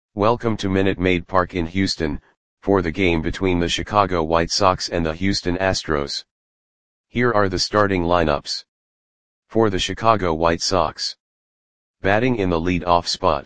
Welcome to Minute Maid Park in Houston, for the game between the Chicago White Sox and the Houston Astros. Here are the starting lineups. For the Chicago White Sox. Batting in the lead-off spot.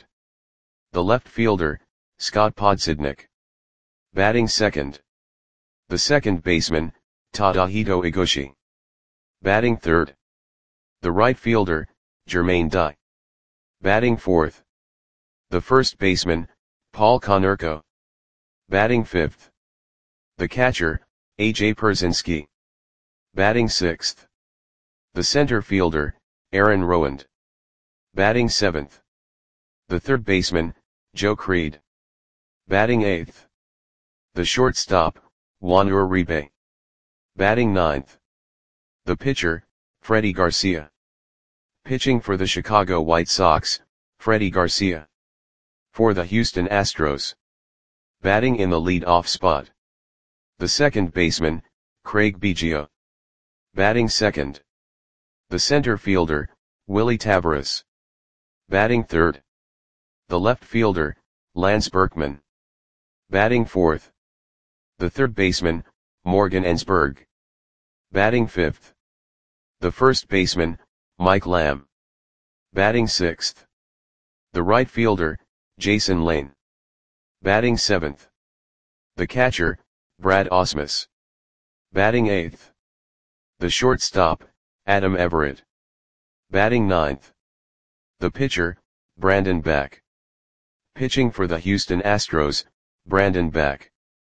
The left fielder, Scott Podsednik. Batting second. The second baseman, Tadahito Iguchi. Batting third. The right fielder, Jermaine Dye. Batting fourth. The first baseman, Paul Konerko. Batting fifth. The catcher, A.J. Pierzynski. Batting sixth. The center fielder, Aaron Rowand. Batting seventh. The third baseman, Joe Creed. Batting eighth. The shortstop, Juan Uribe. Batting ninth. The pitcher, Freddie Garcia. Pitching for the Chicago White Sox, Freddie Garcia. For the Houston Astros. Batting in the lead-off spot. The second baseman, Craig Biggio. Batting second. The center fielder, Willie Taveras. Batting third. The left fielder, Lance Berkman. Batting fourth. The third baseman, Morgan Ensberg. Batting fifth. The first baseman, Mike Lamb. Batting sixth. The right fielder, Jason Lane. Batting seventh. The catcher, Brad Ausmus. Batting eighth. The shortstop, Adam Everett. Batting ninth. The pitcher, Brandon Beck. Pitching for the Houston Astros, Brandon Beck.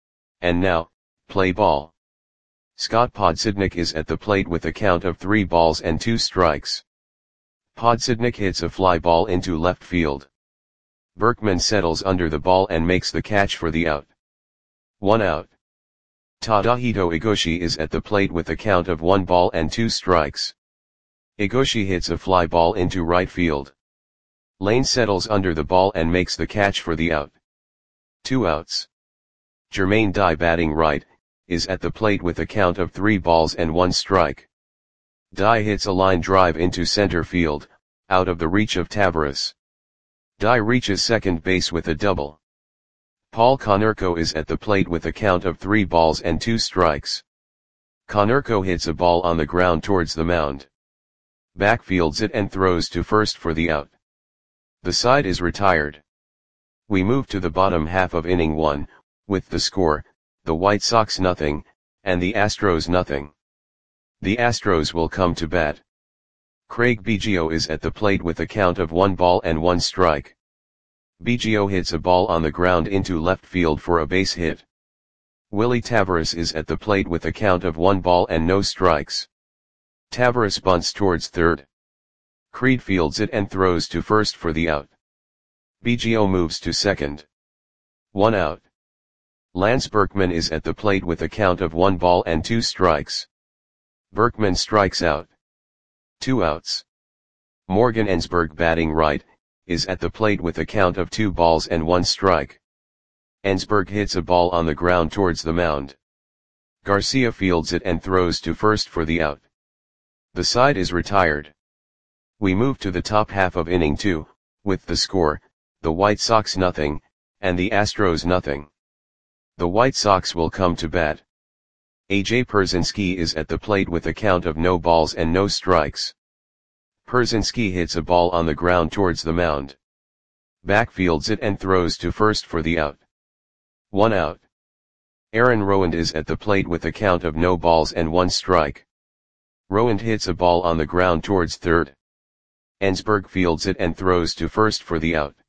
And now, play ball. Scott Podsednik is at the plate with a count of 3 balls and 2 strikes. Podsednik hits a fly ball into left field. Berkman settles under the ball and makes the catch for the out. 1 out. Tadahito Iguchi is at the plate with a count of 1 ball and 2 strikes. Iguchi hits a fly ball into right field. Lane settles under the ball and makes the catch for the out. 2 outs. Jermaine Dye, batting right, is at the plate with a count of 3 balls and 1 strike. Dye hits a line drive into center field, out of the reach of Taveras. Dye reaches second base with a double. Paul Konerko is at the plate with a count of 3 balls and 2 strikes. Konerko hits a ball on the ground towards the mound. Backfields it and throws to first for the out. The side is retired. We move to the bottom half of inning 1, with the score, the White Sox 0, and the Astros 0. The Astros will come to bat. Craig Biggio is at the plate with a count of 1 ball and 1 strike. Biggio hits a ball on the ground into left field for a base hit. Willie Taveras is at the plate with a count of 1 ball and no strikes. Taveras bunts towards third. Creed fields it and throws to first for the out. Biggio moves to second. 1 out. Lance Berkman is at the plate with a count of 1 ball and 2 strikes. Berkman strikes out. 2 outs. Morgan Ensberg, batting right, is at the plate with a count of 2 balls and 1 strike. Ensberg hits a ball on the ground towards the mound. Garcia fields it and throws to first for the out. The side is retired. We move to the top half of inning 2, with the score, the White Sox 0, and the Astros 0. The White Sox will come to bat. A.J. Pierzynski is at the plate with a count of no balls and no strikes. Pierzynski hits a ball on the ground towards the mound. Backfields it and throws to first for the out. 1 out. Aaron Rowand is at the plate with a count of no balls and 1 strike. Rowand hits a ball on the ground towards third. Ensberg fields it and throws to first for the out.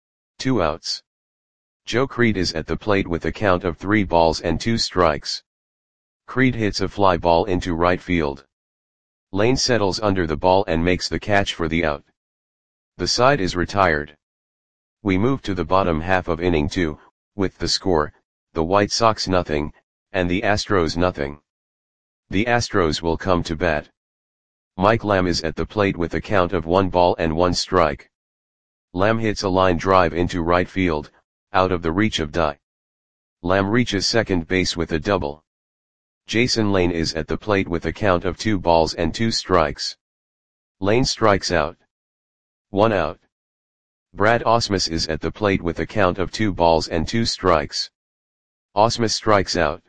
2 outs. Joe Creed is at the plate with a count of 3 balls and 2 strikes. Creed hits a fly ball into right field. Lane settles under the ball and makes the catch for the out. The side is retired. We move to the bottom half of inning 2, with the score, the White Sox 0, and the Astros 0. The Astros will come to bat. Mike Lamb is at the plate with a count of 1 ball and 1 strike. Lamb hits a line drive into right field, out of the reach of Dye. Lamb reaches second base with a double. Jason Lane is at the plate with a count of 2 balls and 2 strikes. Lane strikes out. 1 out. Brad Ausmus is at the plate with a count of 2 balls and 2 strikes. Ausmus strikes out.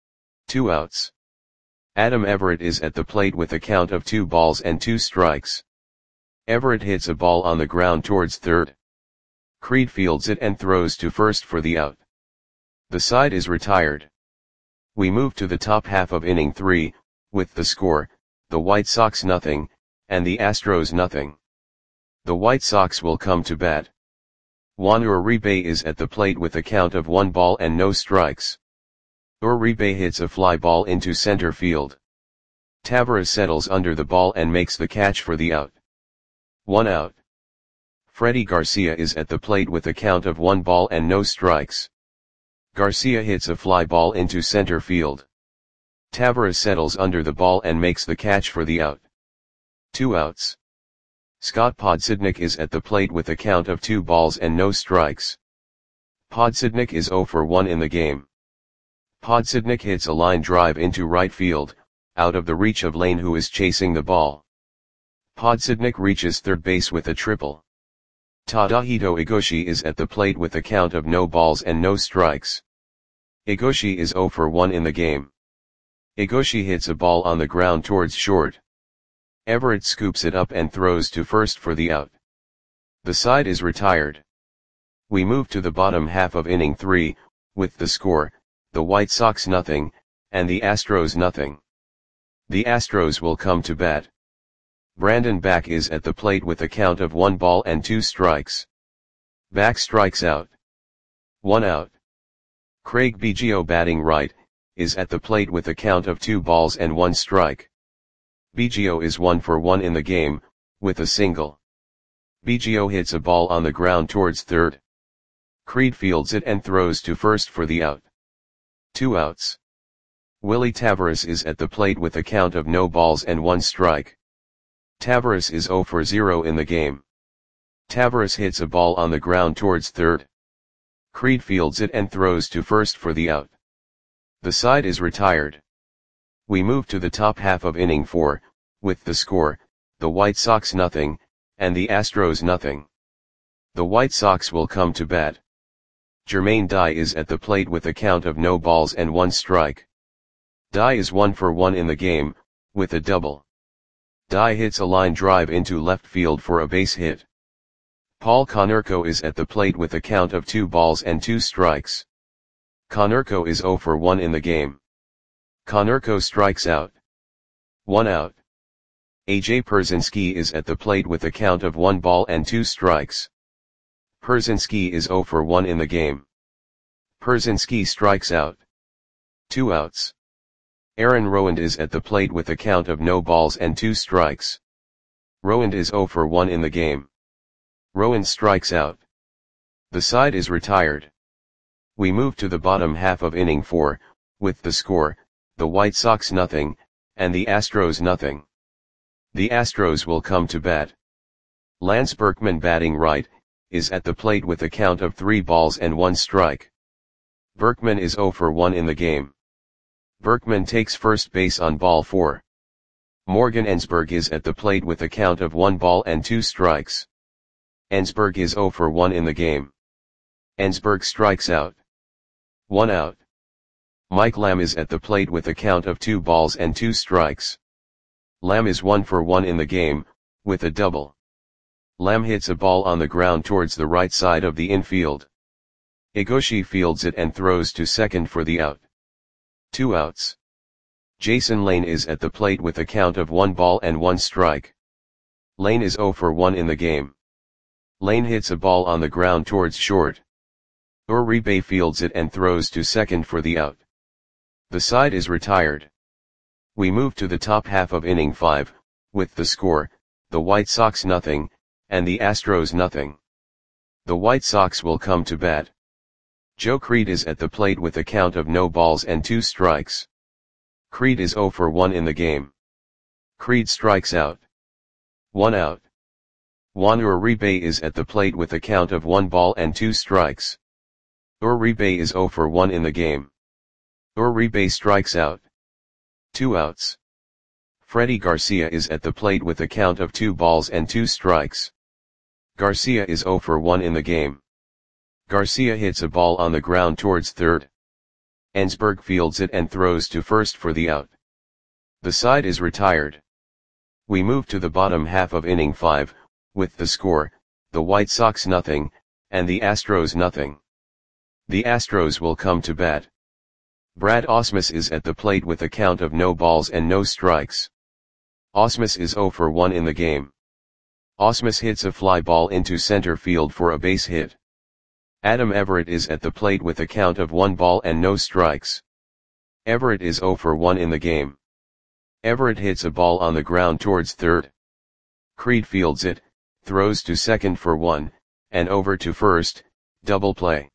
2 outs. Adam Everett is at the plate with a count of 2 balls and 2 strikes. Everett hits a ball on the ground towards third. Creed fields it and throws to first for the out. The side is retired. We move to the top half of inning 3, with the score, the White Sox nothing, and the Astros nothing. The White Sox will come to bat. Juan Uribe is at the plate with a count of 1 ball and no strikes. Uribe hits a fly ball into center field. Taveras settles under the ball and makes the catch for the out. 1 out. Freddie Garcia is at the plate with a count of 1 ball and no strikes. Garcia hits a fly ball into center field. Taveras settles under the ball and makes the catch for the out. 2 outs. Scott Podsednik is at the plate with a count of 2 balls and no strikes. Podsednik is 0 for 1 in the game. Podsednik hits a line drive into right field, out of the reach of Lane, who is chasing the ball. Podsednik reaches third base with a triple. Tadahito Igoshi is at the plate with a count of no balls and no strikes. Igoshi is 0 for 1 in the game. Igoshi hits a ball on the ground towards short. Everett scoops it up and throws to first for the out. The side is retired. We move to the bottom half of inning 3, with the score, the White Sox nothing, and the Astros nothing. The Astros will come to bat. Brandon Back is at the plate with a count of 1 ball and 2 strikes. Back strikes out. 1 out. Craig Biggio, batting right, is at the plate with a count of 2 balls and 1 strike. Biggio is 1 for 1 in the game, with a single. Biggio hits a ball on the ground towards third. Creed fields it and throws to first for the out. 2 outs. Willie Taveras is at the plate with a count of no balls and 1 strike. Taveras is 0 for 0 in the game. Taveras hits a ball on the ground towards third. Creed fields it and throws to first for the out. The side is retired. We move to the top half of inning 4, with the score, the White Sox nothing, and the Astros nothing. The White Sox will come to bat. Jermaine Dye is at the plate with a count of no balls and 1 strike. Dye is 1 for 1 in the game, with a double. Dye hits a line drive into left field for a base hit. Paul Konerko is at the plate with a count of 2 balls and 2 strikes. Konerko is 0 for 1 in the game. Konerko strikes out. 1 out. AJ Pierzynski is at the plate with a count of 1 ball and 2 strikes. Pierzynski is 0 for 1 in the game. Pierzynski strikes out. 2 outs. Aaron Rowand is at the plate with a count of no balls and 2 strikes. Rowand is 0 for 1 in the game. Rowand strikes out. The side is retired. We move to the bottom half of inning 4, with the score, the White Sox nothing, and the Astros nothing. The Astros will come to bat. Lance Berkman, batting right, is at the plate with a count of 3 balls and 1 strike. Berkman is 0 for 1 in the game. Berkman takes first base on ball 4. Morgan Ensberg is at the plate with a count of 1 ball and 2 strikes. Ensberg is 0 for 1 in the game. Ensberg strikes out. 1 out. Mike Lamb is at the plate with a count of 2 balls and 2 strikes. Lamb is 1 for 1 in the game, with a double. Lamb hits a ball on the ground towards the right side of the infield. Igoshi fields it and throws to second for the out. 2 outs. Jason Lane is at the plate with a count of 1 ball and 1 strike. Lane is 0 for 1 in the game. Lane hits a ball on the ground towards short. Uribe fields it and throws to second for the out. The side is retired. We move to the top half of inning 5, with the score, the White Sox nothing, and the Astros nothing. The White Sox will come to bat. Joe Creed is at the plate with a count of no balls and 2 strikes. Creed is 0 for 1 in the game. Creed strikes out. 1 out. Juan Uribe is at the plate with a count of 1 ball and 2 strikes. Uribe is 0 for 1 in the game. Uribe strikes out. 2 outs. Freddie Garcia is at the plate with a count of 2 balls and 2 strikes. Garcia is 0 for 1 in the game. Garcia hits a ball on the ground towards third. Ensberg fields it and throws to first for the out. The side is retired. We move to the bottom half of inning 5, with the score, the White Sox nothing, and the Astros nothing. The Astros will come to bat. Brad Ausmus is at the plate with a count of no balls and no strikes. Ausmus is 0 for 1 in the game. Ausmus hits a fly ball into center field for a base hit. Adam Everett is at the plate with a count of 1 ball and no strikes. Everett is 0 for 1 in the game. Everett hits a ball on the ground towards third. Creed fields it, throws to second for 1, and over to first, double play.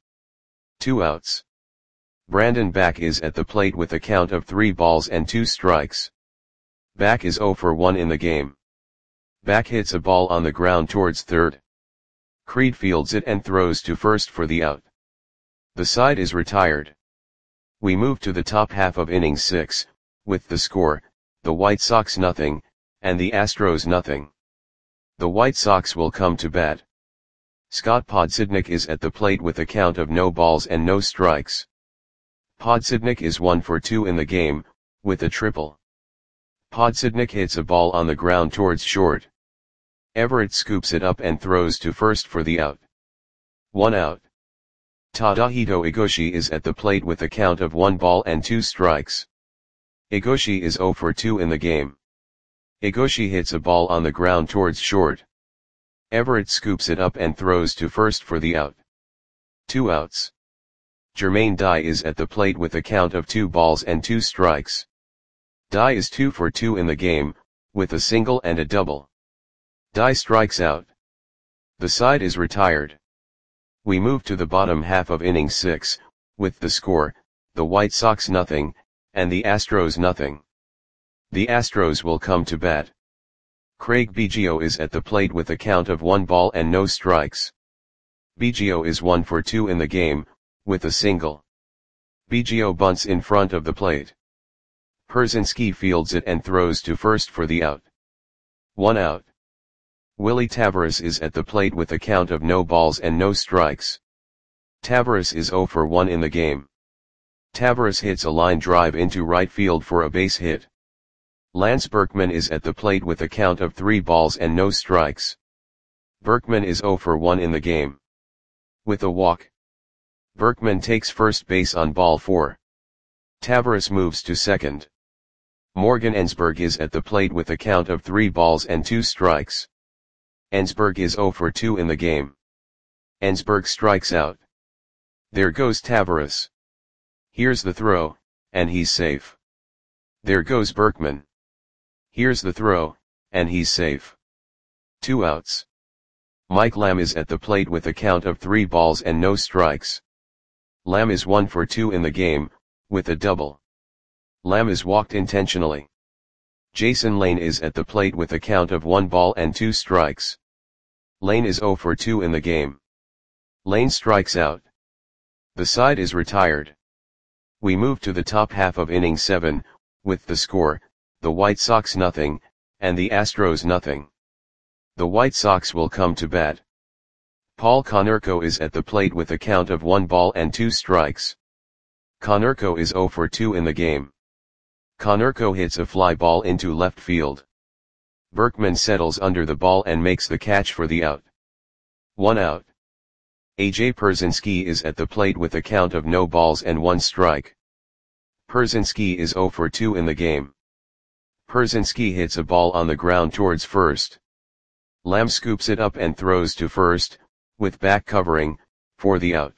2 outs. Brandon Back is at the plate with a count of 3 balls and 2 strikes. Back is 0 for 1 in the game. Back hits a ball on the ground towards third. Creed fields it and throws to first for the out. The side is retired. We move to the top half of inning 6, with the score, the White Sox nothing, and the Astros nothing. The White Sox will come to bat. Scott Podsednik is at the plate with a count of no balls and no strikes. Podsednik is 1 for 2 in the game, with a triple. Podsednik hits a ball on the ground towards short. Everett scoops it up and throws to first for the out. 1 out. Tadahito Igoshi is at the plate with a count of 1 ball and 2 strikes. Igoshi is 0 for 2 in the game. Igoshi hits a ball on the ground towards short. Everett scoops it up and throws to first for the out. 2 outs. Jermaine Dye is at the plate with a count of 2 balls and 2 strikes. Dye is 2 for 2 in the game, with a single and a double. Dye strikes out. The side is retired. We move to the bottom half of inning 6, with the score, the White Sox nothing, and the Astros nothing. The Astros will come to bat. Craig Biggio is at the plate with a count of 1 ball and no strikes. Biggio is 1 for 2 in the game, with a single. Biggio bunts in front of the plate. Pierzynski fields it and throws to first for the out. 1 out. Willie Taveras is at the plate with a count of no balls and no strikes. Taveras is 0 for 1 in the game. Taveras hits a line drive into right field for a base hit. Lance Berkman is at the plate with a count of 3 balls and no strikes. Berkman is 0 for 1 in the game. With a walk. Berkman takes first base on ball 4. Taveras moves to second. Morgan Ensberg is at the plate with a count of 3 balls and 2 strikes. Ensberg is 0 for 2 in the game. Ensberg strikes out. There goes Taveras. Here's the throw, and he's safe. There goes Berkman. Here's the throw, and he's safe. 2 outs. Mike Lamb is at the plate with a count of 3 balls and no strikes. Lamb is 1 for 2 in the game, with a double. Lamb is walked intentionally. Jason Lane is at the plate with a count of 1 ball and 2 strikes. Lane is 0 for 2 in the game. Lane strikes out. The side is retired. We move to the top half of inning 7, with the score, the White Sox nothing, and the Astros nothing. The White Sox will come to bat. Paul Konerko is at the plate with a count of 1 ball and 2 strikes. Konerko is 0 for 2 in the game. Konerko hits a fly ball into left field. Berkman settles under the ball and makes the catch for the out. 1 out. A.J. Pierzynski is at the plate with a count of no balls and 1 strike. Pierzynski is 0 for 2 in the game. Pierzynski hits a ball on the ground towards first. Lamb scoops it up and throws to first, with back covering, for the out.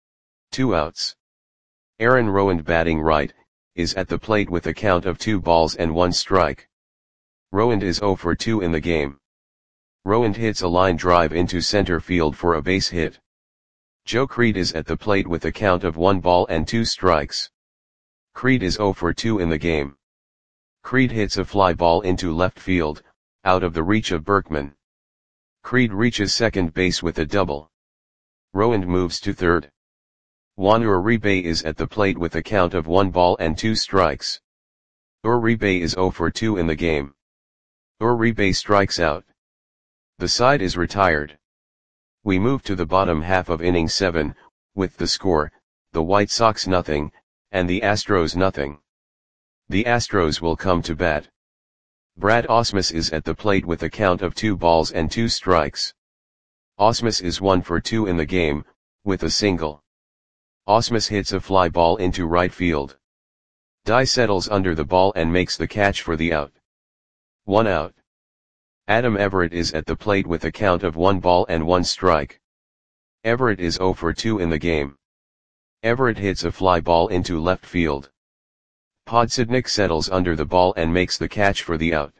2 outs. Aaron Rowand batting right, is at the plate with a count of 2 balls and 1 strike. Rowand is 0 for 2 in the game. Rowand hits a line drive into center field for a base hit. Joe Creed is at the plate with a count of 1 ball and 2 strikes. Creed is 0 for 2 in the game. Creed hits a fly ball into left field, out of the reach of Berkman. Creed reaches second base with a double. Rowand moves to third. Juan Uribe is at the plate with a count of 1 ball and 2 strikes. Uribe is 0 for 2 in the game. Uribe strikes out. The side is retired. We move to the bottom half of inning 7, with the score, the White Sox nothing, and the Astros nothing. The Astros will come to bat. Brad Ausmus is at the plate with a count of 2 balls and 2 strikes. Ausmus is 1 for 2 in the game, with a single. Ausmus hits a fly ball into right field. Dye settles under the ball and makes the catch for the out. 1 out. Adam Everett is at the plate with a count of 1 ball and 1 strike. Everett is 0 for 2 in the game. Everett hits a fly ball into left field. Podsednik settles under the ball and makes the catch for the out.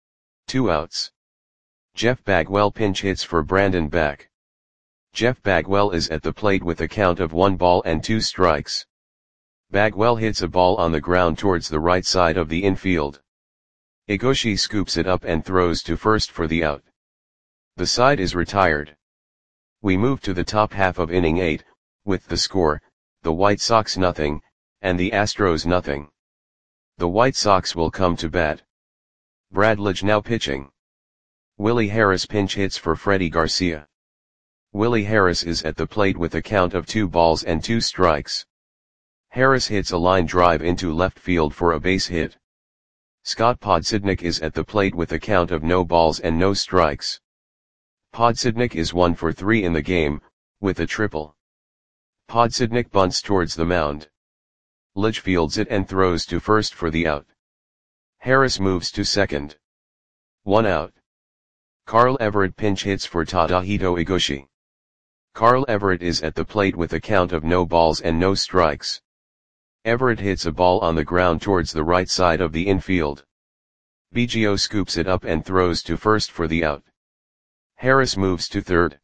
2 outs. Jeff Bagwell pinch hits for Brandon Beck. Jeff Bagwell is at the plate with a count of 1 ball and 2 strikes. Bagwell hits a ball on the ground towards the right side of the infield. Igoshi scoops it up and throws to first for the out. The side is retired. We move to the top half of inning 8, with the score, the White Sox nothing, and the Astros nothing. The White Sox will come to bat. Brad Lidge now pitching. Willie Harris pinch hits for Freddie Garcia. Willie Harris is at the plate with a count of 2 balls and 2 strikes. Harris hits a line drive into left field for a base hit. Scott Podsednik is at the plate with a count of no balls and no strikes. Podsednik is 1 for 3 in the game, with a triple. Podsednik bunts towards the mound. Lidge fields it and throws to first for the out. Harris moves to second. 1 out. Carl Everett pinch hits for Tadahito Igoshi. Carl Everett is at the plate with a count of no balls and no strikes. Everett hits a ball on the ground towards the right side of the infield. Biggio scoops it up and throws to first for the out. Harris moves to third.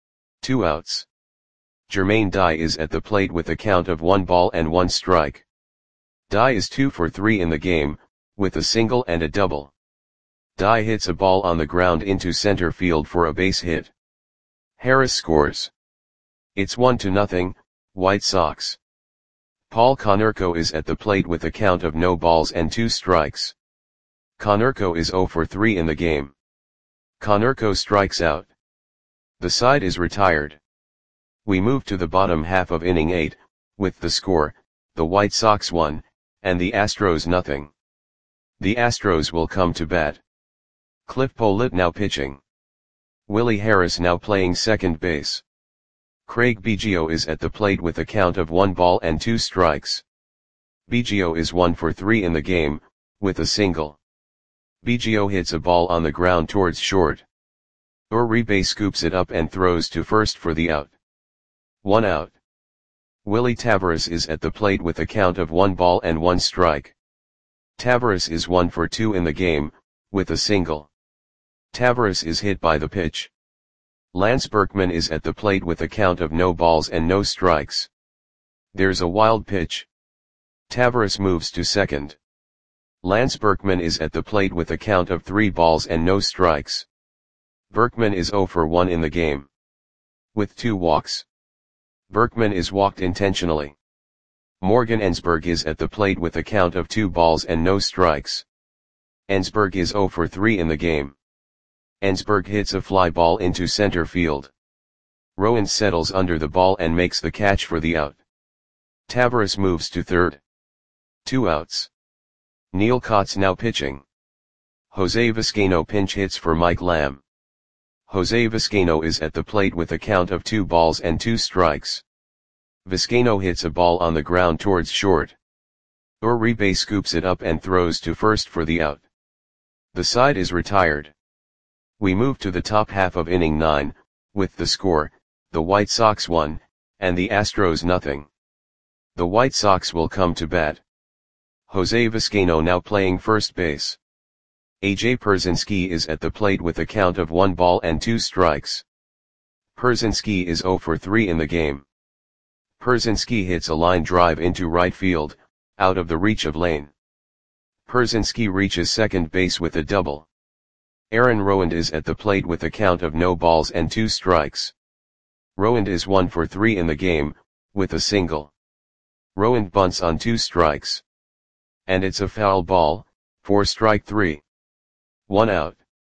2 outs. Jermaine Dye is at the plate with a count of 1 ball and 1 strike. Dye is 2 for 3 in the game, with a single and a double. Dye hits a ball on the ground into center field for a base hit. Harris scores. It's 1-0, White Sox. Paul Konerko is at the plate with a count of no balls and 2 strikes. Konerko is 0 for 3 in the game. Konerko strikes out. The side is retired. We move to the bottom half of inning 8, with the score, the White Sox 1, and the Astros nothing. The Astros will come to bat. Cliff Pollitt now pitching. Willie Harris now playing second base. Craig Biggio is at the plate with a count of 1 ball and 2 strikes. Biggio is 1 for 3 in the game, with a single. Biggio hits a ball on the ground towards short. Uribe scoops it up and throws to first for the out. 1 out. Willie Taveras is at the plate with a count of 1 ball and 1 strike. Taveras is 1 for 2 in the game, with a single. Taveras is hit by the pitch. Lance Berkman is at the plate with a count of no balls and no strikes. There's a wild pitch. Taveras moves to second. Lance Berkman is at the plate with a count of 3 balls and no strikes. Berkman is 0 for 1 in the game. With 2 walks. Berkman is walked intentionally. Morgan Ensberg is at the plate with a count of 2 balls and no strikes. Ensberg is 0 for 3 in the game. Ensberg hits a fly ball into center field. Rowan settles under the ball and makes the catch for the out. Taveras moves to third. 2 outs. Neil Kotz now pitching. Jose Vizcaino pinch hits for Mike Lamb. Jose Vizcaino is at the plate with a count of 2 balls and 2 strikes. Vizcaino hits a ball on the ground towards short. Uribe scoops it up and throws to first for the out. The side is retired. We move to the top half of inning 9, with the score, the White Sox 1, and the Astros nothing. The White Sox will come to bat. Jose Vizcaino now playing first base. A.J. Pierzynski is at the plate with a count of 1 ball and 2 strikes. Pierzynski is 0 for 3 in the game. Pierzynski hits a line drive into right field, out of the reach of lane. Pierzynski reaches second base with a double. Aaron Rowand is at the plate with a count of no balls and 2 strikes. Rowand is 1 for 3 in the game, with a single. Rowand bunts on 2 strikes. And it's a foul ball, for strike 3. 1 out.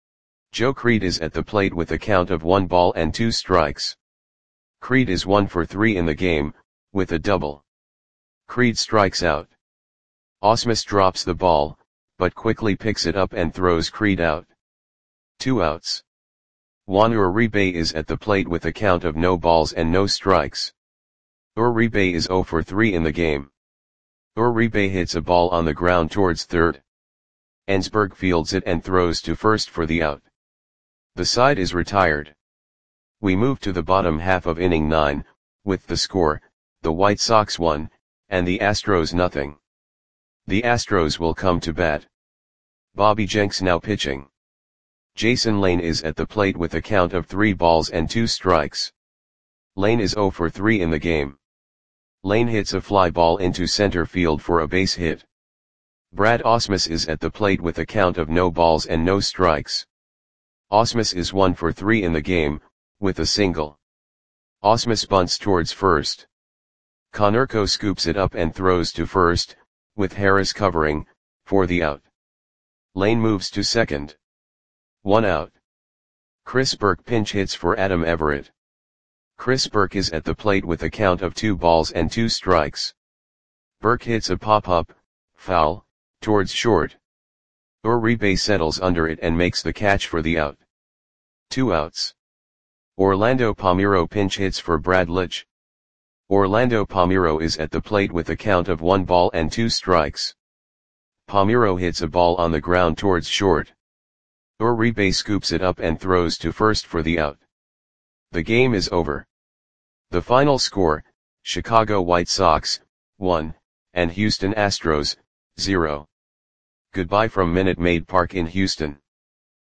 Joe Creed is at the plate with a count of 1 ball and 2 strikes. Creed is 1 for 3 in the game, with a double. Creed strikes out. Ausmus drops the ball, but quickly picks it up and throws Creed out. 2 outs. Juan Uribe is at the plate with a count of no balls and no strikes. Uribe is 0 for 3 in the game. Uribe hits a ball on the ground towards third. Ensberg fields it and throws to first for the out. The side is retired. We move to the bottom half of inning 9, with the score, the White Sox 1, and the Astros nothing. The Astros will come to bat. Bobby Jenks now pitching. Jason Lane is at the plate with a count of 3 balls and 2 strikes. Lane is 0 for 3 in the game. Lane hits a fly ball into center field for a base hit. Brad Ausmus is at the plate with a count of no balls and no strikes. Ausmus is 1 for 3 in the game, with a single. Ausmus bunts towards first. Konerko scoops it up and throws to first, with Harris covering, for the out. Lane moves to second. 1 out. Chris Burke pinch hits for Adam Everett. Chris Burke is at the plate with a count of 2 balls and 2 strikes. Burke hits a pop-up, foul, towards short. Uribe settles under it and makes the catch for the out. 2 outs. Orlando Palmeiro pinch hits for Brad Litch. Orlando Palmeiro is at the plate with a count of 1 ball and 2 strikes. Palmeiro hits a ball on the ground towards short. Uribe scoops it up and throws to first for the out. The game is over. The final score, Chicago White Sox, 1, and Houston Astros, 0. Goodbye from Minute Maid Park in Houston.